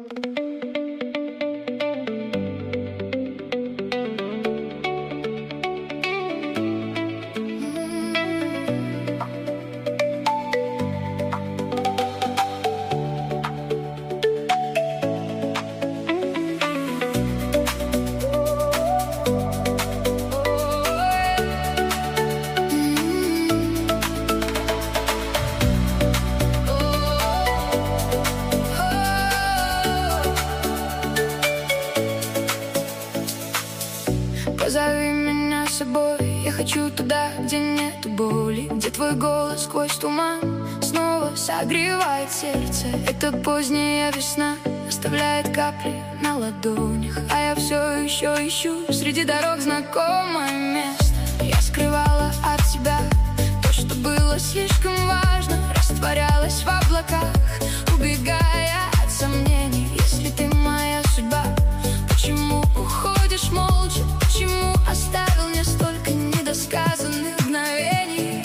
Позови меня с собой, я хочу туда, где нету боли, где твой голос сквозь туман снова согревает сердце. Это поздняя весна оставляет капли на ладонях, а я все еще ищу среди дорог знакомое место. Я скрывала от тебя то, что было слишком важно, растворялось в облаках, убегая от сомнений. Если ты моя судьба, почему уходишь молча? Почему оставил мне столько недосказанных мгновений?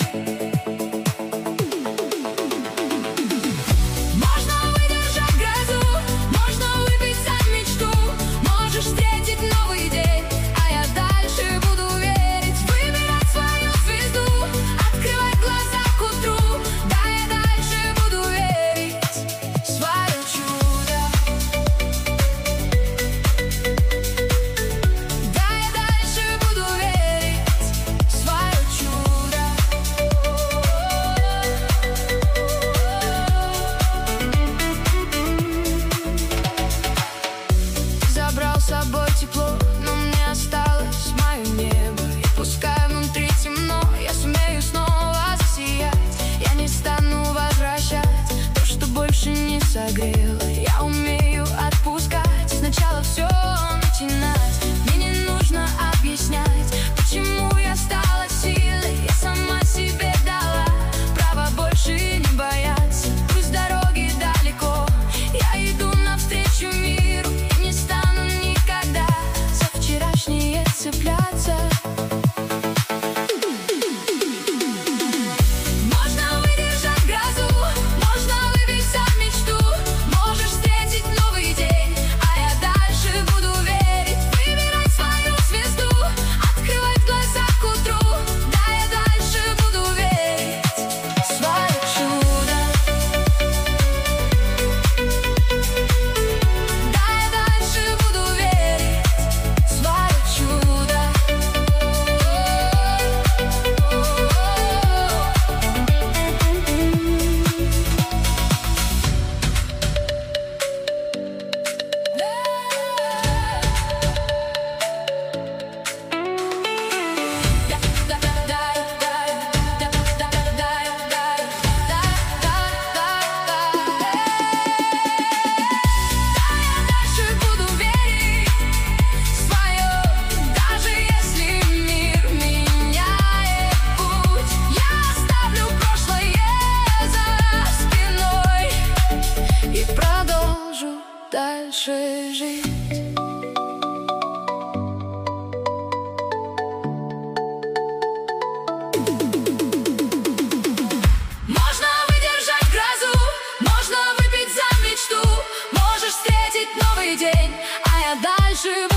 Можно выдержать грозу, можно выпить за мечту, можешь встретить новый день, а я дальше буду верить, выбирать свою звезду, открывать глаза к утру. Да, я дальше буду верить в свое чудо. Забрал с собой тепло, но мне осталось мое небо. И пускай внутри темно, я сумею снова засиять. Я не стану возвращать то, что больше не согрело. Я умею отпускать, сначала все начинать. Мне не нужно объяснять, почему я стала силой. Я сама себе дала право больше не бояться. Пусть дороги далеко, я иду навстречу миру. Я не стану никогда за вчерашнее цепляться. Можно выдержать грозу, можно выпить за мечту, можешь встретить новый день, а я дальше буду верить, выбирать свою звезду, открывать глаза к утру. Да, я дальше буду верить в свое чудо. Да, я дальше буду верить в свое чудо. Дальше жить. Можно выдержать грозу, можно выпить за мечту, можешь встретить новый день, а я дальше